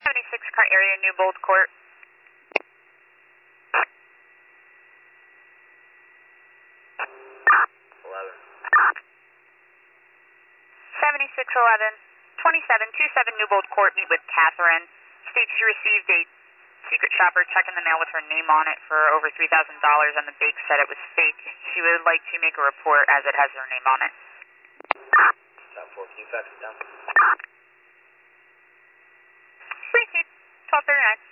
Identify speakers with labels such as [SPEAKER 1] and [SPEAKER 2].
[SPEAKER 1] 76 car area, Newbold Court. 7611, 2727 Newbold Court, meet with Catherine. States she received a secret shopper check in the mail with her name on it for over $3,000 and the bank said it was fake. She would like to make a report as it has her name on it.
[SPEAKER 2] Stop 4, can you fax it down?
[SPEAKER 1] Receipt, 1239.